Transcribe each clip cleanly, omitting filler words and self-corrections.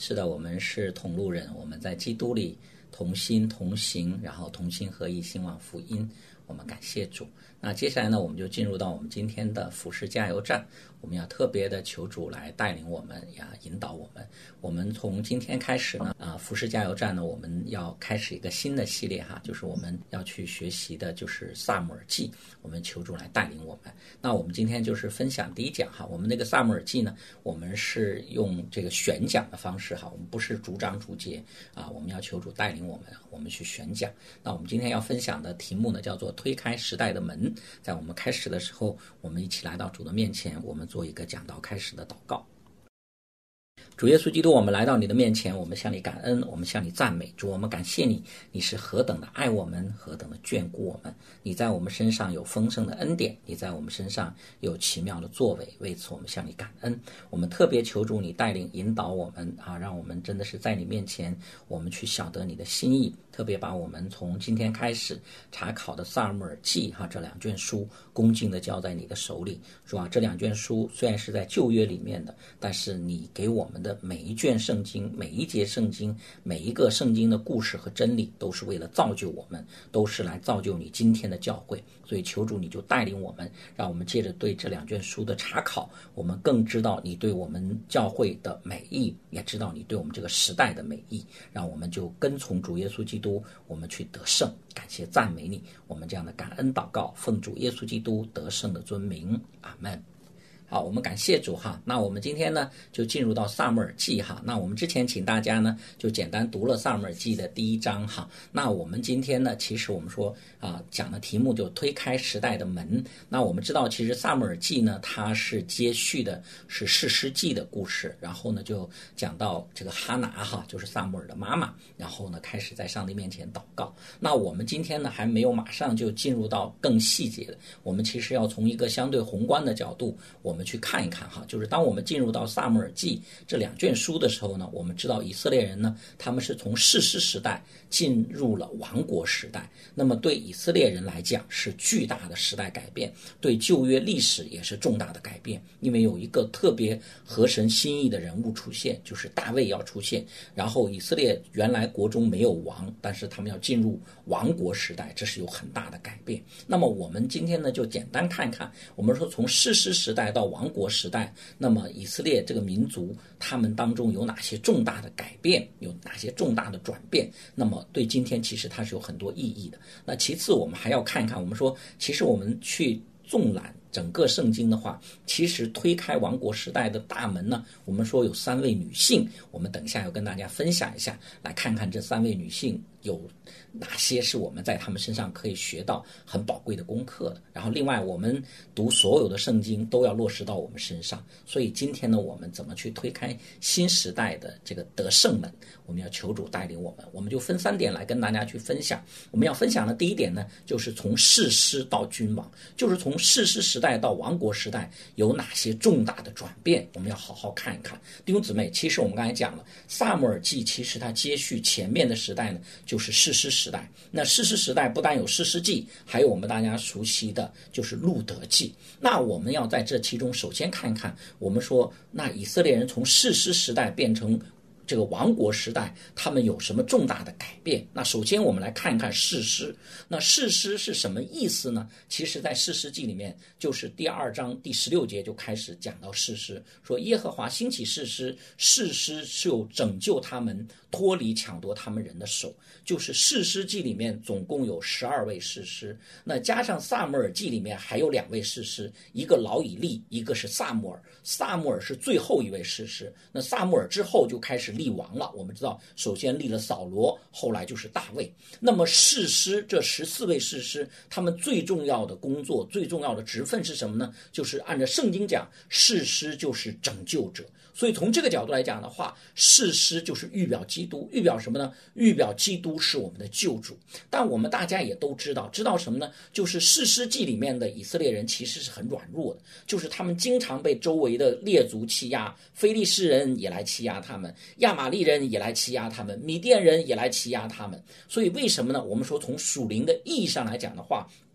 是的，我们是同路人，我们在基督里同心同行，然后同心合意兴旺福音。我们感谢主。那接下来呢，我们就进入到我们今天的服事加油站。我们要特别的求主来带领我们呀，引导我们。我们从今天开始呢，服事加油站呢，我们要开始一个新的系列哈，就是我们要去学习的就是撒母耳记。我们求主来带领我们。那我们今天就是分享第一讲哈，我们那个撒母耳记呢，我们是用这个选讲的方式哈，我们不是逐章逐节啊，我们要求主带领我们去选讲。那我们今天要分享的题目呢，叫做推开时代的门。在我们开始的时候，我们一起来到主的面前，我们做一个讲道开始的祷告。主耶稣基督，我们来到你的面前，我们向你感恩，我们向你赞美。主，我们感谢你，你是何等的爱我们，何等的眷顾我们。你在我们身上有丰盛的恩典，你在我们身上有奇妙的作为，为此我们向你感恩。我们特别求主你带领引导我们啊，让我们真的是在你面前，我们去晓得你的心意。特别把我们从今天开始查考的撒母耳记哈这两卷书恭敬的交在你的手里。主啊，这两卷书虽然是在旧约里面的，但是你给我们的每一卷圣经，每一节圣经，每一个圣经的故事和真理，都是为了造就我们，都是来造就你今天的教会。所以求主你就带领我们，让我们借着对这两卷书的查考，我们更知道你对我们教会的美意，也知道你对我们这个时代的美意，让我们就跟从主耶稣基督，我们去得胜。感谢赞美你，我们这样的感恩祷告，奉主耶稣基督得胜的尊名，阿们。好，我们感谢主哈。那我们今天呢就进入到撒母耳记哈。那我们之前请大家呢就简单读了撒母耳记的第一章哈。那我们今天呢，其实我们说讲的题目就推开时代的门。那我们知道其实撒母耳记呢，它是接续的是士师记的故事，然后呢就讲到这个哈拿哈，就是撒母耳的妈妈，然后呢开始在上帝面前祷告。那我们今天呢还没有马上就进入到更细节的，我们其实要从一个相对宏观的角度，我们去看一看哈，就是当我们进入到撒母耳记这两卷书的时候呢，我们知道以色列人呢，他们是从士师时代进入了亡国时代。那么对以色列人来讲是巨大的时代改变，对旧约历史也是重大的改变，因为有一个特别合神心意的人物出现，就是大卫要出现。然后以色列原来国中没有王，但是他们要进入亡国时代，这是有很大的改变。那么我们今天呢就简单看看，我们说从士师时代到亡国时代，那么以色列这个民族他们当中有哪些重大的改变，有哪些重大的转变，那么对今天其实它是有很多意义的。那其次我们还要看一看，我们说其实我们去纵览整个圣经的话，其实推开亡国时代的大门呢，我们说有3位女性，我们等一下要跟大家分享一下，来看看这3位女性有哪些是我们在他们身上可以学到很宝贵的功课的。然后另外我们读所有的圣经都要落实到我们身上，所以今天呢，我们怎么去推开新时代的这个得胜门，我们要求主带领我们。我们就分3点来跟大家去分享。我们要分享的第一点呢，就是从士师到君王，就是从士师时代到亡国时代有哪些重大的转变，我们要好好看一看。弟兄姊妹，其实我们刚才讲了，撒母耳记其实它接续前面的时代呢，就是士师时代。那士师时代不但有士师记，还有我们大家熟悉的就是路德记。那我们要在这其中首先看看，我们说那以色列人从士师时代变成这个亡国时代，他们有什么重大的改变？那首先我们来看一看士师。那士师是什么意思呢？其实在士师记里面，就是第2章第16节就开始讲到士师，说耶和华兴起士师，士师就拯救他们脱离抢夺他们人的手。就是士师记里面总共有12位士师，那加上撒母耳记里面还有2位士师，一个老以利，一个是撒母耳。撒母耳是最后一位士师，那撒母耳之后就开始立王了。我们知道首先立了扫罗，后来就是大卫。那么士师这14位士师，他们最重要的工作，最重要的职分是什么呢？就是按照圣经讲，士师就是拯救者。所以从这个角度来讲的话，士师就是预表基督。预表什么呢？预表基督是我们的救主。但我们大家也都知道什么呢？就是士师记里面的以色列人其实是很软弱的，就是他们经常被周围的列族欺压，非利士人也来欺压他们，亚玛利人也来欺压他们，米甸人也来欺压他们。所以为什么呢？我们说从属灵的意义上来讲的话，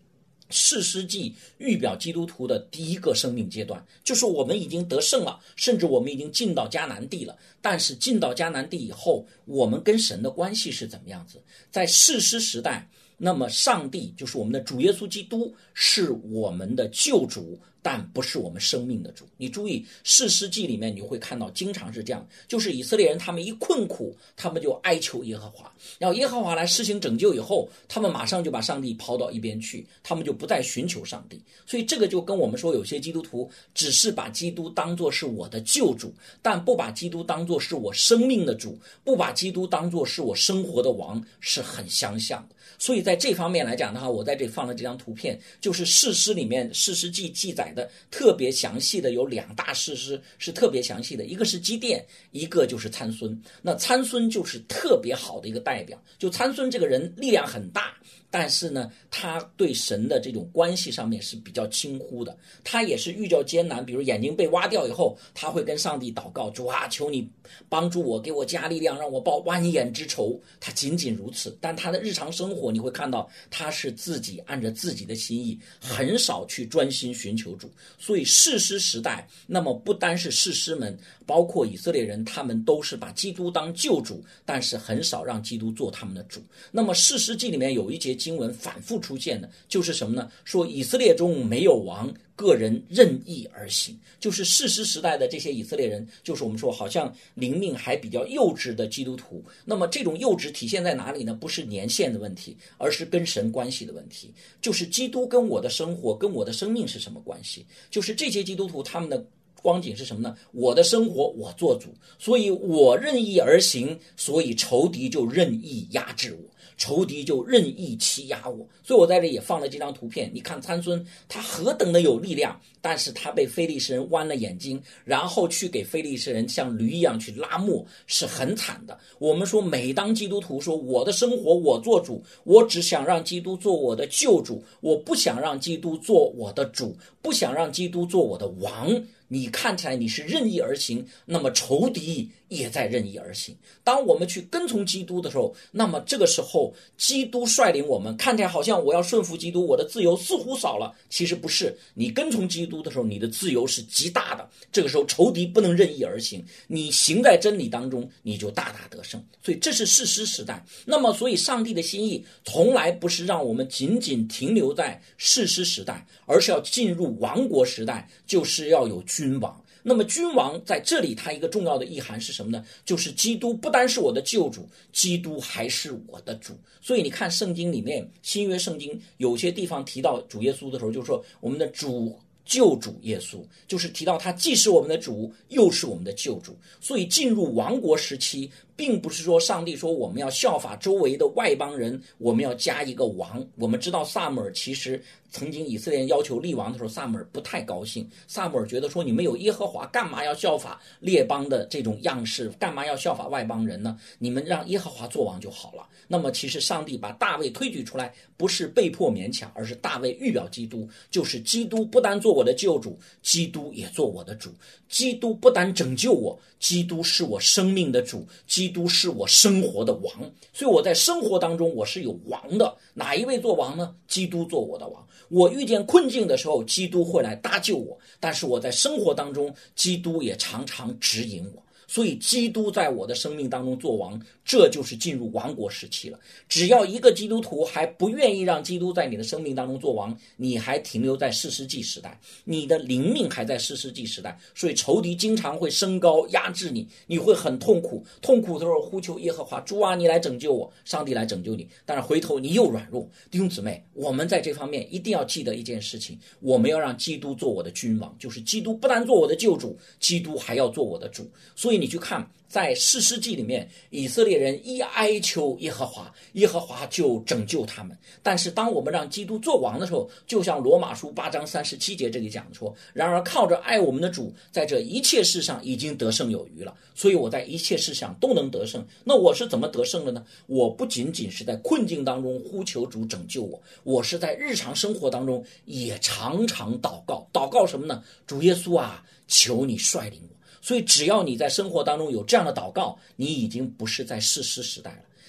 士师记预表基督徒的第一个生命阶段，就是我们已经得胜了，甚至我们已经进到迦南地了。但是进到迦南地以后，我们跟神的关系是怎么样子？在士师时代，那么上帝就是我们的主耶稣基督是我们的救主，但不是我们生命的主。你注意士师记里面你会看到经常是这样，就是以色列人他们一困苦，他们就哀求耶和华，然后耶和华来施行拯救以后，他们马上就把上帝抛到一边去，他们就不再寻求上帝。所以这个就跟我们说，有些基督徒只是把基督当作是我的救主，但不把基督当作是我生命的主，不把基督当作是我生活的王，是很相像的。所以在这方面来讲的话，我在这里放了这张图片，就是士师里面士师记记载的特别详细的有2大士师是特别详细的，一个是基甸，一个就是参孙。那参孙就是特别好的一个代表，就参孙这个人力量很大，但是呢他对神的这种关系上面是比较轻忽的，他也是遇到艰难，比如眼睛被挖掉以后，他会跟上帝祷告，主啊，求你帮助我，给我加力量，让我报万眼之仇。他仅仅如此，但他的日常生活你会看到他是自己按着自己的心意，很少去专心寻求主。所以士师时代，那么不单是士师们，包括以色列人，他们都是把基督当救主，但是很少让基督做他们的主。那么士师记里面有一节经文反复出现的，就是什么呢？说以色列中没有王，个人任意而行。就是士师时代的这些以色列人，就是我们说好像灵命还比较幼稚的基督徒。那么这种幼稚体现在哪里呢？不是年限的问题，而是跟神关系的问题。就是基督跟我的生活跟我的生命是什么关系？就是这些基督徒他们的光景是什么呢？我的生活我做主，所以我任意而行，所以仇敌就任意压制我，仇敌就任意欺压我。所以我在这也放了这张图片，你看参孙他何等的有力量，但是他被非利士人剜了眼睛，然后去给非利士人像驴一样去拉磨，是很惨的。我们说每当基督徒说我的生活我做主，我只想让基督做我的救主，我不想让基督做我的主，不想让基督做我的王，你看起来你是任意而行，那么仇敌也在任意而行。当我们去跟从基督的时候，那么这个时候基督率领我们，看起来好像我要顺服基督，我的自由似乎少了，其实不是。你跟从基督的时候，你的自由是极大的，这个时候仇敌不能任意而行，你行在真理当中，你就大大得胜。所以这是士师时代。那么所以上帝的心意从来不是让我们仅仅停留在士师时代，而是要进入王国时代，就是要有君王。那么君王在这里他一个重要的意涵是什么呢？就是基督不单是我的救主，基督还是我的主。所以你看圣经里面，新约圣经有些地方提到主耶稣的时候，就说我们的主救主耶稣，就是提到他既是我们的主，又是我们的救主。所以进入王国时期，并不是说上帝说我们要效法周围的外邦人，我们要加一个王。我们知道撒母耳其实曾经以色列人要求立王的时候，撒母耳不太高兴。撒母耳觉得说，你们有耶和华，干嘛要效法列邦的这种样式，干嘛要效法外邦人呢？你们让耶和华做王就好了。那么其实上帝把大卫推举出来，不是被迫勉强，而是大卫预表基督，就是基督不单做我的救主，基督也做我的主。基督不单拯救我，基督是我生命的主，基督是我生活的王。所以我在生活当中我是有王的。哪一位做王呢？基督做我的王。我遇见困境的时候，基督会来搭救我，但是我在生活当中，基督也常常指引我。所以基督在我的生命当中做王，这就是进入王国时期了。只要一个基督徒还不愿意让基督在你的生命当中做王，你还停留在士师记时代，你的灵命还在士师记时代。所以仇敌经常会升高压制你，你会很痛苦，痛苦的时候呼求耶和华，主啊，你来拯救我，上帝来拯救你。但是回头你又软弱。弟兄姊妹，我们在这方面一定要记得一件事情，我们要让基督做我的君王，就是基督不单做我的救主，基督还要做我的主。所以你去看在士师记里面，以色列人一哀求耶和华，耶和华就拯救他们。但是当我们让基督做王的时候，就像罗马书8章37节这里讲说，然而靠着爱我们的主，在这一切事上已经得胜有余了。所以我在一切事上都能得胜。那我是怎么得胜的呢？我不仅仅是在困境当中呼求主拯救我，我是在日常生活当中也常常祷告。祷告什么呢？主耶稣啊，求你率领我。所以只要你在生活当中有这样的祷告，你已经不是在士师时代了，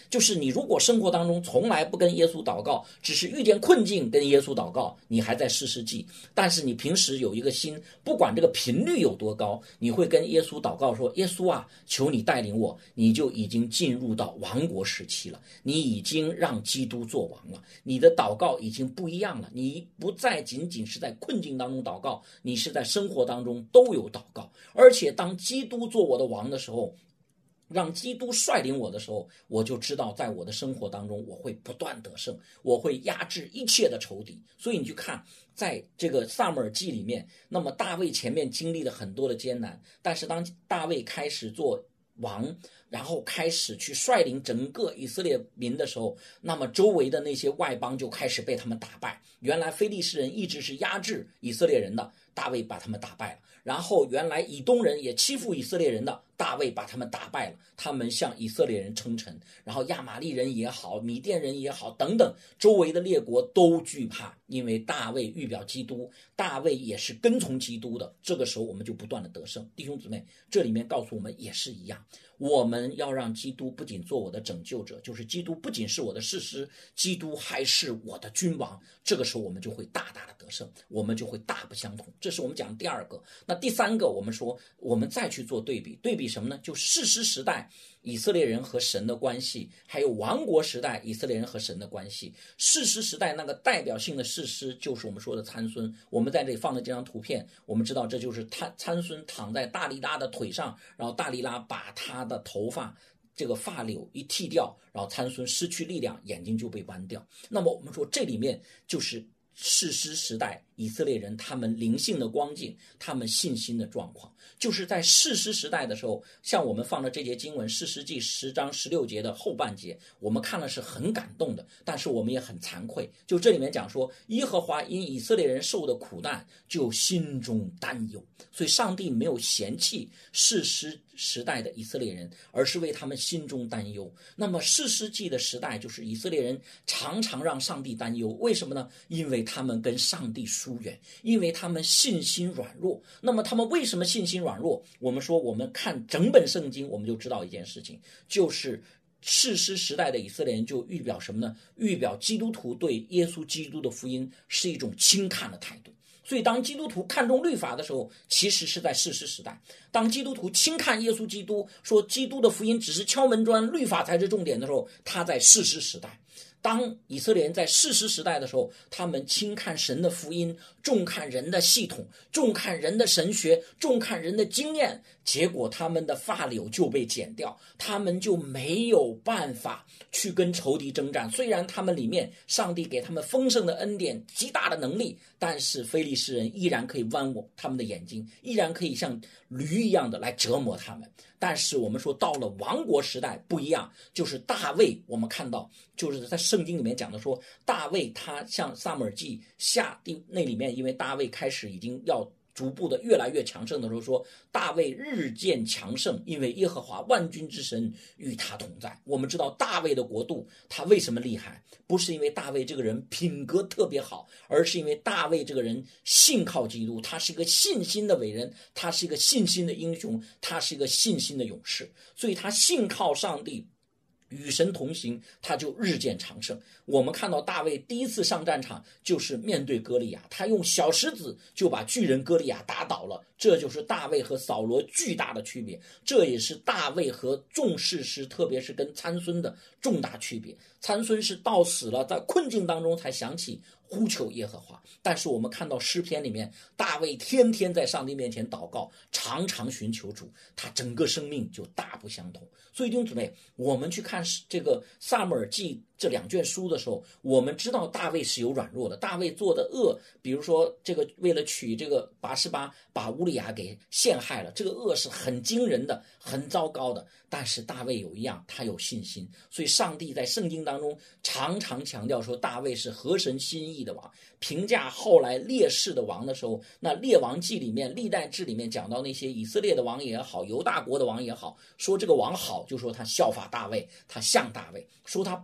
就是你如果生活当中从来不跟耶稣祷告，只是遇见困境跟耶稣祷告，你还在士师记。但是你平时有一个心，不管这个频率有多高，你会跟耶稣祷告说，耶稣啊，求你带领我，你就已经进入到王国时期了，你已经让基督做王了，你的祷告已经不一样了，你不再仅仅是在困境当中祷告，你是在生活当中都有祷告。而且当基督做我的王的时候，让基督率领我的时候，我就知道在我的生活当中我会不断得胜，我会压制一切的仇敌。所以你去看在这个撒母耳记里面，那么大卫前面经历了很多的艰难，但是当大卫开始做王，然后开始去率领整个以色列民的时候，那么周围的那些外邦就开始被他们打败。原来非利士人一直是压制以色列人的，大卫把他们打败了。然后原来以东人也欺负以色列人的，大卫把他们打败了，他们向以色列人称臣。然后亚玛利人也好，米甸人也好等等，周围的列国都惧怕，因为大卫预表基督，大卫也是跟从基督的。这个时候我们就不断的得胜。弟兄姊妹，这里面告诉我们也是一样，我们要让基督不仅做我的拯救者，就是基督不仅是我的士师，基督还是我的君王。这个时候我们就会大大的得胜，我们就会大不相同。这是我们讲第二个。那第三个，我们说我们再去做对比，对比什么呢？就士师时代以色列人和神的关系，还有王国时代以色列人和神的关系。士师时代那个代表性的士师就是我们说的参孙，我们在这里放的这张图片，我们知道这就是参孙躺在大利拉的腿上，然后大利拉把他的头发这个发绺一剃掉，然后参孙失去力量，眼睛就被剜掉。那么我们说这里面就是士师时代以色列人他们灵性的光景，他们信心的状况。就是在士师时代的时候，像我们放的这节经文士师记10章16节的后半节，我们看了是很感动的，但是我们也很惭愧。就这里面讲说，耶和华因以色列人受的苦难就心中担忧，所以上帝没有嫌弃士师时代的以色列人，而是为他们心中担忧。那么士师记的时代，就是以色列人常常让上帝担忧，为什么呢？因为他们跟上帝疏远，因为他们信心软弱。那么他们为什么信心软弱？我们说我们看整本圣经，我们就知道一件事情，就是士师时代的以色列人就预表什么呢？预表基督徒对耶稣基督的福音是一种轻看的态度。所以当基督徒看重律法的时候，其实是在士师时代；当基督徒轻看耶稣基督，说基督的福音只是敲门砖，律法才是重点的时候，他在士师时代。当以色列人在士师时代的时候，他们轻看神的福音，重看人的系统，重看人的神学，重看人的经验，结果他们的发绺就被剪掉，他们就没有办法去跟仇敌征战。虽然他们里面上帝给他们丰盛的恩典，极大的能力，但是非利士人依然可以剜我他们的眼睛，依然可以像驴一样的来折磨他们。但是我们说到了王国时代不一样，就是大卫，我们看到就是在圣经里面讲的说，大卫他像撒母耳记下那里面，因为大卫开始已经要逐步的越来越强盛的时候，说大卫日渐强盛，因为耶和华万军之神与他同在。我们知道大卫的国度他为什么厉害，不是因为大卫这个人品格特别好，而是因为大卫这个人信靠基督，他是一个信心的伟人，他是一个信心的英雄，他是一个信心的勇士，所以他信靠上帝，与神同行，他就日渐长盛。我们看到大卫第一次上战场就是面对歌利亚，他用小石子就把巨人歌利亚打倒了，这就是大卫和扫罗巨大的区别，这也是大卫和众士师，特别是跟参孙的重大区别。参孙是到死了，在困境当中才想起呼求耶和华，但是我们看到诗篇里面，大卫天天在上帝面前祷告，常常寻求主，他整个生命就大不相同。所以弟兄姊妹，我们去看这个撒母耳记这2卷书的时候，我们知道大卫是有软弱的，大卫做的恶，比如说这个为了娶这个拔示巴，把乌利亚给陷害了，这个恶是很惊人的，很糟糕的。但是大卫有一样，他有信心，所以上帝在圣经当中常常强调说大卫是合神心意的王。评价后来列世的王的时候，那列王记里面历代志里面讲到那些以色列的王也好，犹大国的王也好，说这个王好就说他效法大卫，他像大卫，说他不好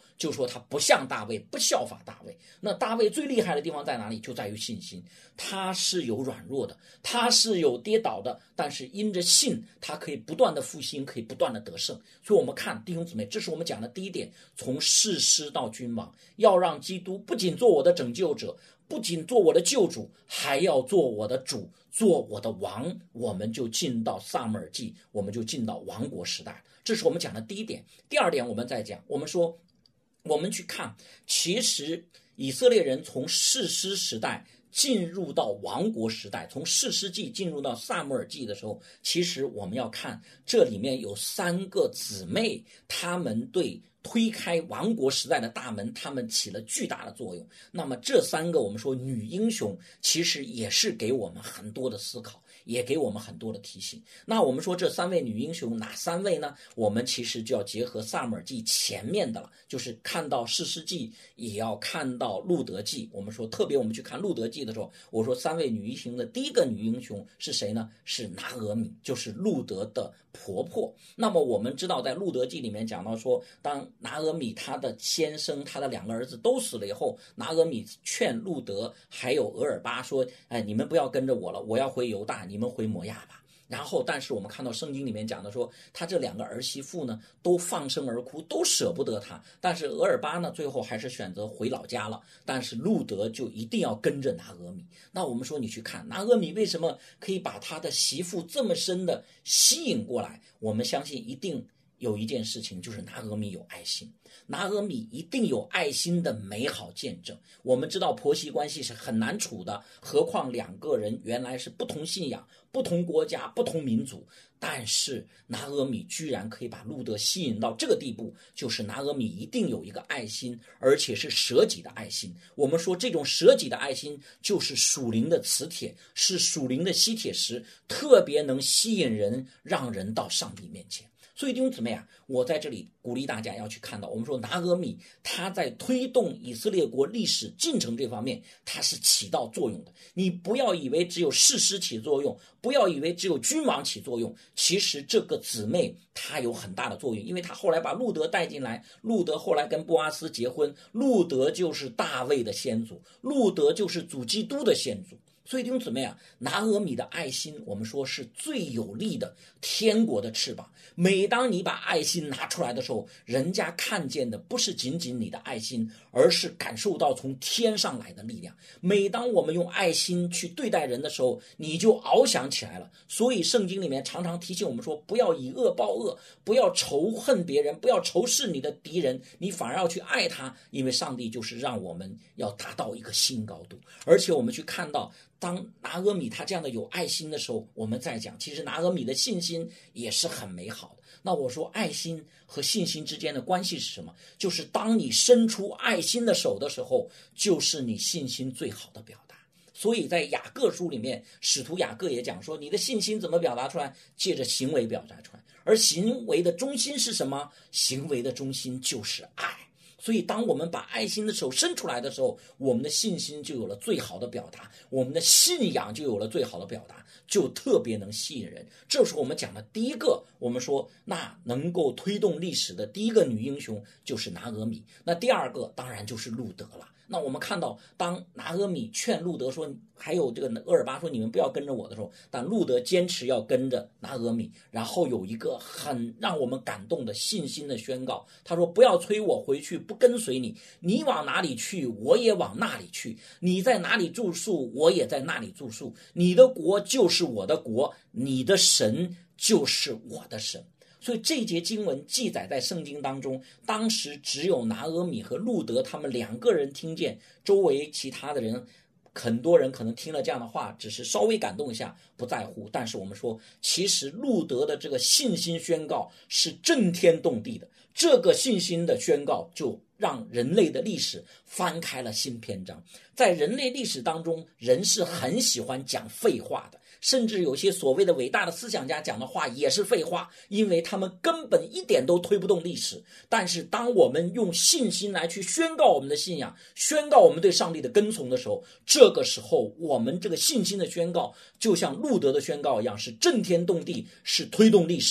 就说他不像大卫，不效法大卫。那大卫最厉害的地方在哪里？就在于信心，他是有软弱的，他是有跌倒的，但是因着信，他可以不断的复兴，可以不断的得胜。所以我们看弟兄姊妹，这是我们讲的第一点，从士师到君王，要让基督不仅做我的拯救者，不仅做我的救主，还要做我的主，做我的王。我们就进到撒母耳记，我们就进到王国时代。这是我们讲的第一点。第二点我们再讲，我们说我们去看，其实以色列人从士师时代进入到王国时代，从士师记进入到撒母耳记的时候，其实我们要看这里面有3个姊妹，她们对推开王国时代的大门，他们起了巨大的作用。那么这3个我们说女英雄，其实也是给我们很多的思考，也给我们很多的提醒。那我们说这3位女英雄哪3位呢？我们其实就要结合撒母耳记前面的了，就是看到士师记，也要看到路德记。我们说特别我们去看路德记的时候，我说3位女英雄的第一个女英雄是谁呢？是拿俄米，就是路德的婆婆。那么我们知道在路德记里面讲到说，当拿俄米他的先生他的2个儿子都死了以后，拿俄米劝路德还有俄尔巴说，你们不要跟着我了，我要回犹大，你们回摩亚吧。然后但是我们看到圣经里面讲的说，他这2个儿媳妇呢都放声而哭，都舍不得他。但是俄尔巴呢最后还是选择回老家了，但是路德就一定要跟着拿俄米。那我们说你去看拿俄米为什么可以把他的媳妇这么深的吸引过来，我们相信一定有一件事情，就是拿俄米有爱心，拿俄米一定有爱心的美好见证。我们知道婆媳关系是很难处的，何况2个人原来是不同信仰、不同国家、不同民族，但是拿俄米居然可以把路德吸引到这个地步，就是拿俄米一定有一个爱心，而且是舍己的爱心。我们说这种舍己的爱心就是属灵的磁铁，是属灵的吸铁石，特别能吸引人，让人到上帝面前。所以弟兄姊妹啊，我在这里鼓励大家要去看到，我们说拿俄米他在推动以色列国历史进程这方面，他是起到作用的。你不要以为只有士师起作用，不要以为只有君王起作用，其实这个姊妹她有很大的作用，因为她后来把路德带进来，路德后来跟波阿斯结婚，路德就是大卫的先祖，路德就是主基督的先祖。所以弟兄姊妹啊，拿俄米的爱心我们说是最有力的天国的翅膀。每当你把爱心拿出来的时候，人家看见的不是仅仅你的爱心，而是感受到从天上来的力量。每当我们用爱心去对待人的时候，你就翱翔起来了。所以圣经里面常常提醒我们说，不要以恶报恶，不要仇恨别人，不要仇视你的敌人，你反而要去爱他，因为上帝就是让我们要达到一个新高度。而且我们去看到当拿俄米他这样的有爱心的时候，我们再讲，其实拿俄米的信心也是很美好的。那我说爱心和信心之间的关系是什么？就是当你伸出爱心的手的时候，就是你信心最好的表达。所以在雅各书里面，使徒雅各也讲说，你的信心怎么表达出来？借着行为表达出来。而行为的中心是什么？行为的中心就是爱。所以当我们把爱心的手伸出来的时候，我们的信心就有了最好的表达，我们的信仰就有了最好的表达，就特别能吸引人。这是我们讲的第一个，我们说那能够推动历史的第一个女英雄就是拿俄米。那第二个当然就是路德了。那我们看到当拿俄米劝路德说，还有这个俄尔巴说你们不要跟着我的时候，但路德坚持要跟着拿俄米，然后有一个很让我们感动的信心的宣告，他说不要催我回去不跟随你，你往哪里去我也往那里去，你在哪里住宿我也在那里住宿，你的国就是我的国，你的神就是我的神。所以这一节经文记载在圣经当中，当时只有拿俄米和路德他们2个人听见，周围其他的人很多人可能听了这样的话，只是稍微感动一下，不在乎。但是我们说，其实路德的这个信心宣告是震天动地的，这个信心的宣告就让人类的历史翻开了新篇章。在人类历史当中，人是很喜欢讲废话的，甚至有些所谓的伟大的思想家讲的话也是废话，因为他们根本一点都推不动历史。但是当我们用信心来去宣告我们的信仰，宣告我们对上帝的跟从的时候，这个时候我们这个信心的宣告就像路德的宣告一样，是震天动地，是推动历史的。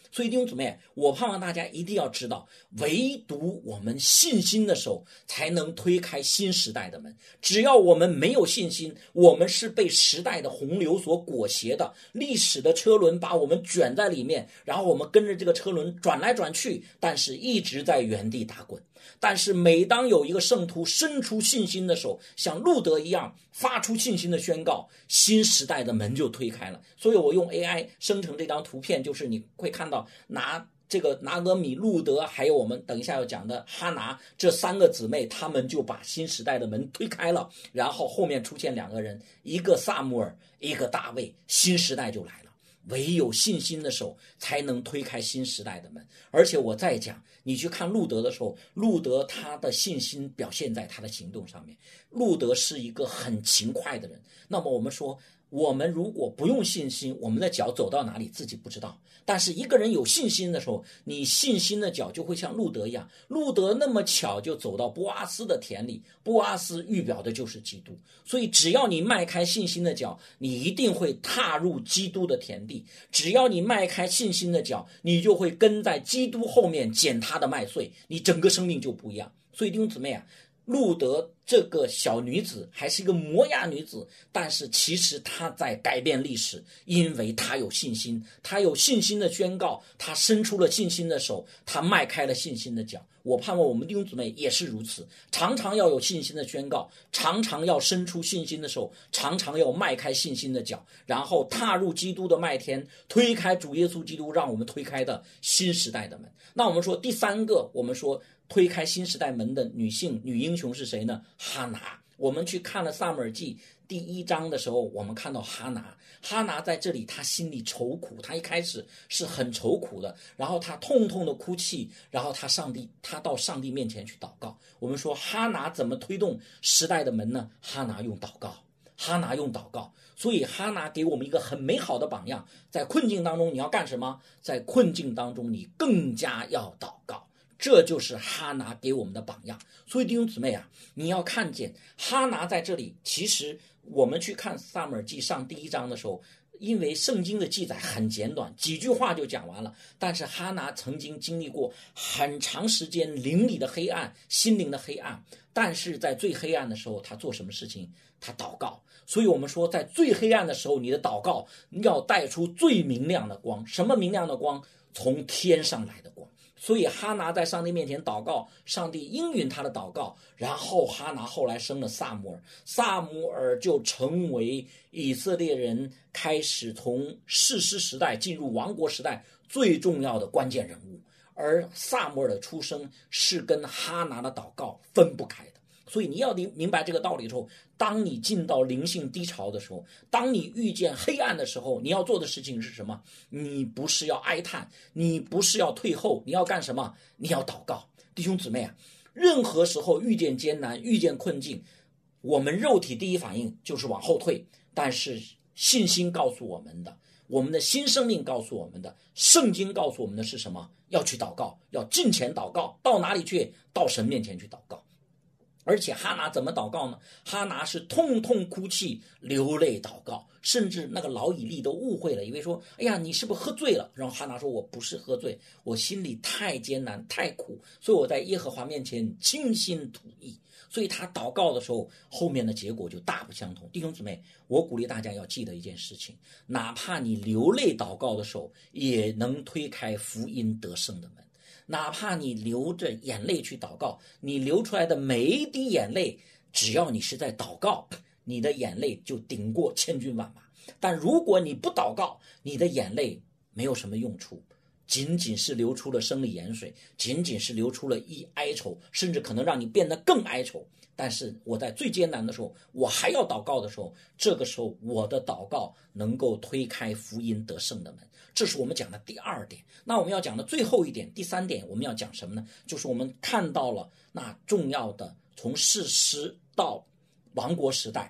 所以弟兄姊妹，我盼望大家一定要知道，唯独我们信心的时候才能推开新时代的门。只要我们没有信心，我们是被时代的洪流所裹挟的，历史的车轮把我们卷在里面，然后我们跟着这个车轮转来转去，但是一直在原地打滚。但是每当有一个圣徒伸出信心的手，像路德一样发出信心的宣告，新时代的门就推开了。所以我用 AI 生成这张图片，就是你会看到拿俄米、路德，还有我们等一下要讲的哈拿这3个姊妹，她们就把新时代的门推开了，然后后面出现2个人，一个撒母耳，一个大卫，新时代就来了。唯有信心的手才能推开新时代的门。而且我再讲，你去看路德的时候，路德他的信心表现在他的行动上面。路德是一个很勤快的人。那么我们说，我们如果不用信心，我们的脚走到哪里自己不知道。但是一个人有信心的时候，你信心的脚就会像路德一样。路德那么巧就走到波阿斯的田里，波阿斯预表的就是基督。所以只要你迈开信心的脚，你一定会踏入基督的田地。只要你迈开信心的脚，你就会跟在基督后面捡他的麦穗，你整个生命就不一样。所以弟兄姊妹啊，路德这个小女子还是一个摩押女子，但是其实她在改变历史，因为她有信心，她有信心的宣告，她伸出了信心的手，她迈开了信心的脚。我盼望我们弟兄姊妹也是如此，常常要有信心的宣告，常常要伸出信心的手，常常要迈开信心的脚，然后踏入基督的麦田，推开主耶稣基督让我们推开的新时代的门。那我们说第3个，我们说推开新时代门的女英雄是谁呢？哈拿。我们去看了撒母耳记第1章的时候，我们看到哈拿在这里，她心里愁苦，她一开始是很愁苦的，然后她痛痛的哭泣，然后她到上帝面前去祷告。我们说哈拿怎么推动时代的门呢？哈拿用祷告。所以哈拿给我们一个很美好的榜样，在困境当中你要干什么？在困境当中你更加要祷告。这就是哈拿给我们的榜样。所以弟兄姊妹啊，你要看见哈拿在这里，其实我们去看撒母耳记上第1章的时候，因为圣经的记载很简短，几句话就讲完了，但是哈拿曾经经历过很长时间灵里的黑暗，心灵的黑暗，但是在最黑暗的时候他做什么事情？他祷告。所以我们说在最黑暗的时候，你的祷告要带出最明亮的光。什么明亮的光？从天上来的光。所以哈拿在上帝面前祷告，上帝应允他的祷告，然后哈拿后来生了撒母耳，撒母耳就成为以色列人开始从士师时代进入王国时代最重要的关键人物。而撒母耳的出生是跟哈拿的祷告分不开的。所以你要明白这个道理之后，当你进到灵性低潮的时候，当你遇见黑暗的时候，你要做的事情是什么？你不是要哀叹，你不是要退后，你要干什么？你要祷告。弟兄姊妹啊，任何时候遇见艰难，遇见困境，我们肉体第一反应就是往后退，但是信心告诉我们的，我们的新生命告诉我们的，圣经告诉我们的是什么？要去祷告，要进前祷告。到哪里去？到神面前去祷告。而且哈拿怎么祷告呢？哈拿是痛痛哭泣，流泪祷告，甚至那个老以利都误会了，以为说，哎呀，你是不是喝醉了？然后哈拿说，我不是喝醉，我心里太艰难太苦，所以我在耶和华面前倾心吐意。所以他祷告的时候，后面的结果就大不相同。弟兄姊妹，我鼓励大家要记得一件事情，哪怕你流泪祷告的时候，也能推开福音得胜的门。哪怕你流着眼泪去祷告，你流出来的每一滴眼泪，只要你是在祷告，你的眼泪就顶过千军万马。但如果你不祷告，你的眼泪没有什么用处，仅仅是流出了生理盐水，仅仅是流出了一哀愁，甚至可能让你变得更哀愁。但是我在最艰难的时候，我还要祷告的时候，这个时候我的祷告能够推开福音得胜的门。这是我们讲的第2点。那我们要讲的最后一点，第3点，我们要讲什么呢？就是我们看到了那重要的从士师到王国时代，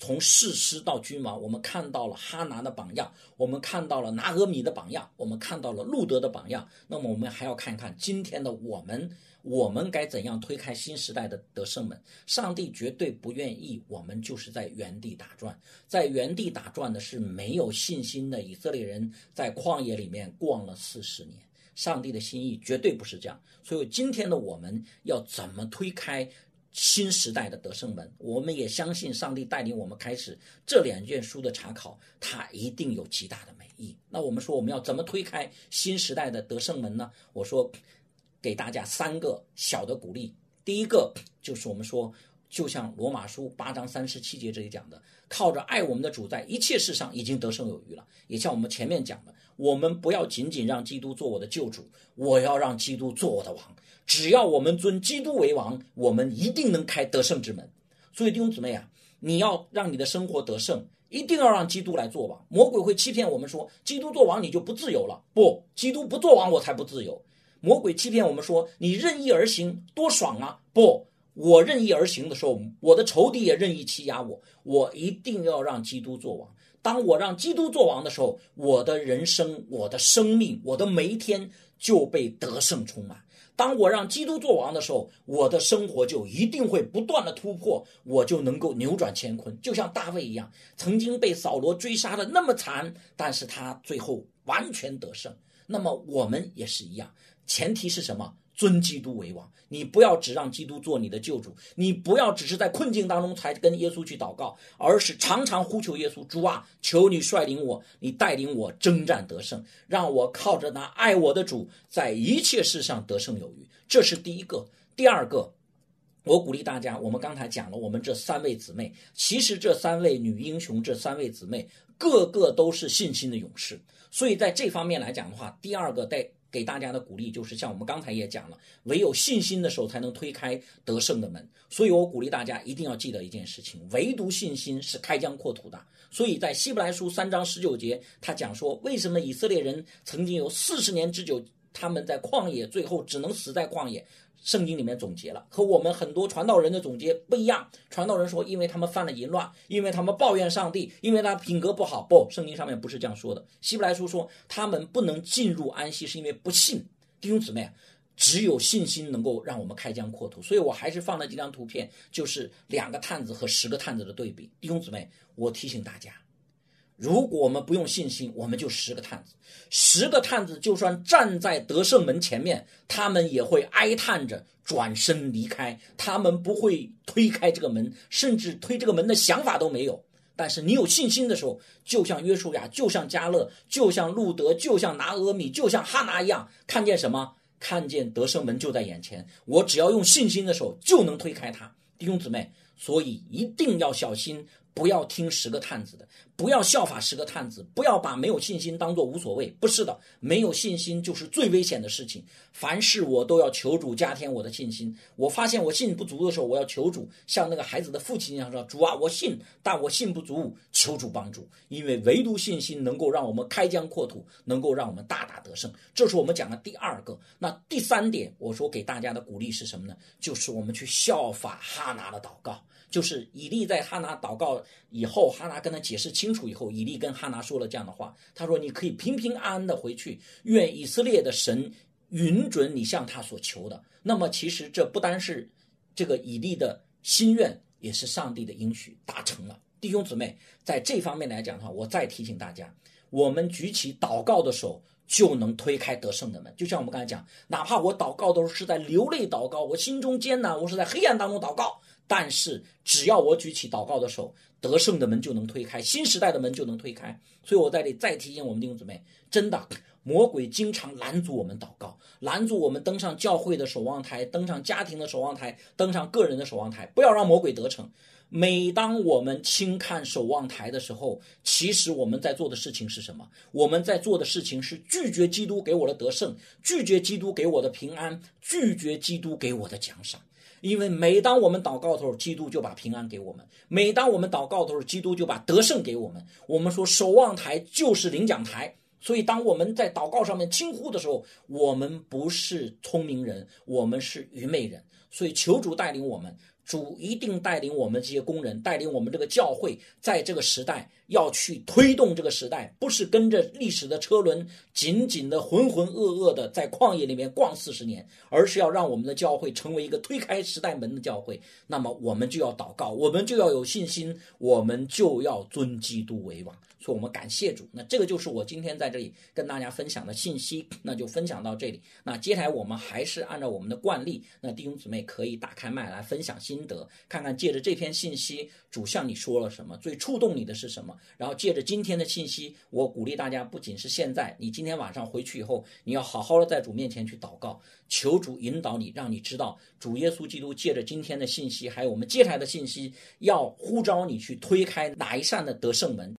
从士师到君王，我们看到了哈拿的榜样，我们看到了拿俄米的榜样，我们看到了路德的榜样。那么我们还要看看今天的我们该怎样推开新时代的得胜门。上帝绝对不愿意我们就是在原地打转，在原地打转的是没有信心的以色列人在旷野里面逛了40年。上帝的心意绝对不是这样。所以今天的我们要怎么推开新时代的得胜门，我们也相信上帝带领我们开始这2卷书的查考，它一定有极大的美意。那我们说我们要怎么推开新时代的得胜门呢？我说给大家3个小的鼓励。第一个就是我们说，就像罗马书8章37节这里讲的，靠着爱我们的主在一切事上已经得胜有余了。也像我们前面讲的，我们不要仅仅让基督做我的救主，我要让基督做我的王。只要我们尊基督为王，我们一定能开得胜之门。所以弟兄姊妹啊，你要让你的生活得胜，一定要让基督来做王。魔鬼会欺骗我们说，基督做王你就不自由了。不，基督不做王我才不自由。魔鬼欺骗我们说，你任意而行多爽啊。不，我任意而行的时候，我的仇敌也任意欺压我。我一定要让基督做王。当我让基督做王的时候，我的人生，我的生命，我的每一天就被得胜充满。当我让基督做王的时候，我的生活就一定会不断的突破，我就能够扭转乾坤。就像大卫一样，曾经被扫罗追杀的那么惨，但是他最后完全得胜。那么我们也是一样，前提是什么？尊基督为王。你不要只让基督做你的救主，你不要只是在困境当中才跟耶稣去祷告，而是常常呼求耶稣，主啊，求你率领我，你带领我征战得胜，让我靠着那爱我的主在一切事上得胜有余。这是第一个。第二个，我鼓励大家，我们刚才讲了我们这3位姊妹，其实这3位女英雄，这3位姊妹个个都是信心的勇士。所以在这方面来讲的话，第二个给大家的鼓励就是像我们刚才也讲了，唯有信心的时候才能推开得胜的门。所以我鼓励大家一定要记得一件事情，唯独信心是开疆扩土的。所以在希伯来书3章19节，他讲说，为什么以色列人曾经有40年之久，他们在旷野最后只能死在旷野。圣经里面总结了，和我们很多传道人的总结不一样。传道人说因为他们犯了淫乱，因为他们抱怨上帝，因为他品格不好。不，圣经上面不是这样说的。希伯来书说他们不能进入安息是因为不信。弟兄姊妹，只有信心能够让我们开疆扩土。所以我还是放了几张图片，就是2个探子和10个探子的对比。弟兄姊妹，我提醒大家，如果我们不用信心，我们就10个探子。10个探子就算站在得胜门前面，他们也会哀叹着转身离开，他们不会推开这个门，甚至推这个门的想法都没有。但是你有信心的时候，就像约书亚，就像迦勒，就像路德，就像拿俄米，就像哈拿一样，看见什么？看见得胜门就在眼前，我只要用信心的时候就能推开它。弟兄姊妹，所以一定要小心，不要听10个探子的，不要效法10个探子，不要把没有信心当作无所谓。不是的，没有信心就是最危险的事情。凡事我都要求主加添我的信心。我发现我信不足的时候，我要求主，像那个孩子的父亲一样说，主啊，我信，但我信不足，求主帮助。因为唯独信心能够让我们开疆扩土，能够让我们大大得胜。这是我们讲的第2个。那第3点，我说给大家的鼓励是什么呢？就是我们去效法哈拿的祷告。就是以利在哈拿祷告以后，哈拿跟他解释清楚以后，以利跟哈拿说了这样的话，他说你可以平平安安的回去，愿以色列的神允准你向他所求的。那么其实这不单是这个以利的心愿，也是上帝的应许达成了。弟兄姊妹，在这方面来讲的话，我再提醒大家，我们举起祷告的手就能推开得胜的门。就像我们刚才讲，哪怕我祷告都是在流泪祷告，我心中艰难，我是在黑暗当中祷告，但是只要我举起祷告的手，得胜的门就能推开，新时代的门就能推开。所以我在这里再提醒我们弟兄姊妹，真的，魔鬼经常拦阻我们祷告，拦阻我们登上教会的守望台，登上家庭的守望台，登上个人的守望台，不要让魔鬼得逞。每当我们轻看守望台的时候，其实我们在做的事情是什么？我们在做的事情是拒绝基督给我的得胜，拒绝基督给我的平安，拒绝基督给我的奖赏。因为每当我们祷告的时候，基督就把平安给我们；每当我们祷告的时候，基督就把得胜给我们。我们说守望台就是领奖台， 所以当我们在祷告上面轻呼的时候，我们不是聪明人，我们是愚昧人。所以求主带领我们，主一定带领我们这些工人，带领我们这个教会，在这个时代要去推动这个时代，不是跟着历史的车轮紧紧的浑浑噩噩的在旷野里面逛40年，而是要让我们的教会成为一个推开时代门的教会。那么我们就要祷告，我们就要有信心，我们就要尊基督为王。所以我们感谢主。那这个就是我今天在这里跟大家分享的信息，那就分享到这里。那接下来我们还是按照我们的惯例，那弟兄姊妹可以打开麦来分享心得，看看借着这篇信息主向你说了什么，最触动你的是什么。然后借着今天的信息，我鼓励大家不仅是现在，你今天晚上回去以后，你要好好的在主面前去祷告，求主引导你，让你知道主耶稣基督借着今天的信息还有我们接下来的信息，要呼召你去推开哪一扇的得胜门。